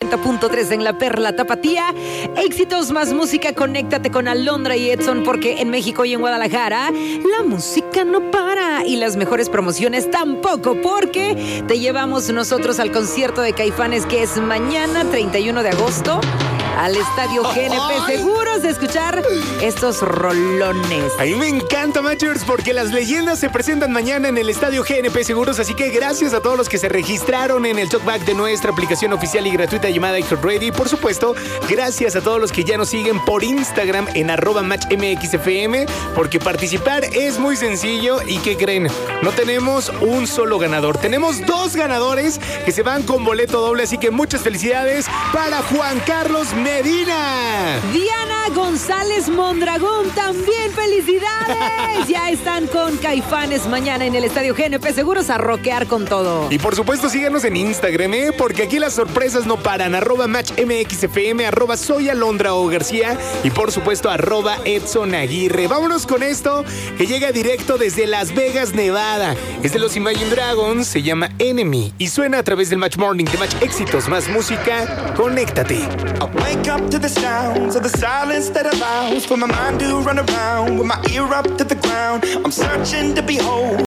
90.3 en La Perla Tapatía. Éxitos más música, conéctate con Alondra y Edson, porque en México y en Guadalajara la música no para y las mejores promociones tampoco, porque te llevamos nosotros al concierto de Caifanes, que es mañana 31 de agosto, al Estadio GNP. Seguros de escuchar estos rolones. A mí me encanta, Machers, porque las leyendas se presentan mañana en el Estadio GNP Seguros, así que gracias a todos los que se registraron en el talkback de nuestra aplicación oficial y gratuita llamada iHeartRadio. Y por supuesto, gracias a todos los que ya nos siguen por Instagram en @matchmxfm, porque participar es muy sencillo. ¿Y qué creen? No tenemos un solo ganador, tenemos 2 ganadores que se van con boleto doble, así que muchas felicidades para Juan Carlos Medina. Diana González Mondragón, también felicidades. Ya están con Caifanes mañana en el Estadio GNP Seguros a rockear con todo. Y por supuesto síganos en Instagram, porque aquí las sorpresas no paran. @matchmxfm, @soy Alondra o García y por supuesto @Edson Aguirre. Vámonos con esto que llega directo desde Las Vegas, Nevada. Es de los Imagine Dragons, se llama Enemy y suena a través del Match Morning de Match Éxitos más música. Conéctate. I wake up to the sounds of the silence that allows for my mind to run around with my ear up to the ground. I'm searching to behold